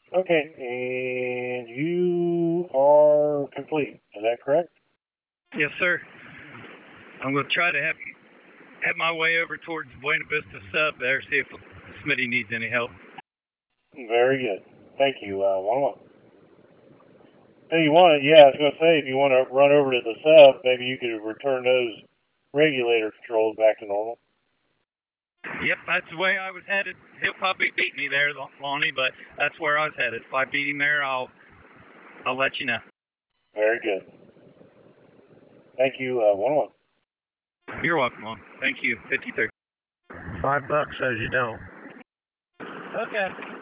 Okay, and you are complete. Is that correct? Yes, sir. I'm going to try to head my way over towards Buena Vista Sub there, see if Smitty needs any help. Very good. Thank you. 1-1. Hey, you want to, yeah, I was going to say, if you want to run over to the sub, maybe you could return those regulator controls back to normal. Yep, that's the way I was headed. He'll probably beat me there, Lonnie, but that's where I was headed. If I beat him there, I'll let you know. Very good. Thank you. 1-1. You're welcome, Lon. Thank you. 53. $5 says you don't. Okay.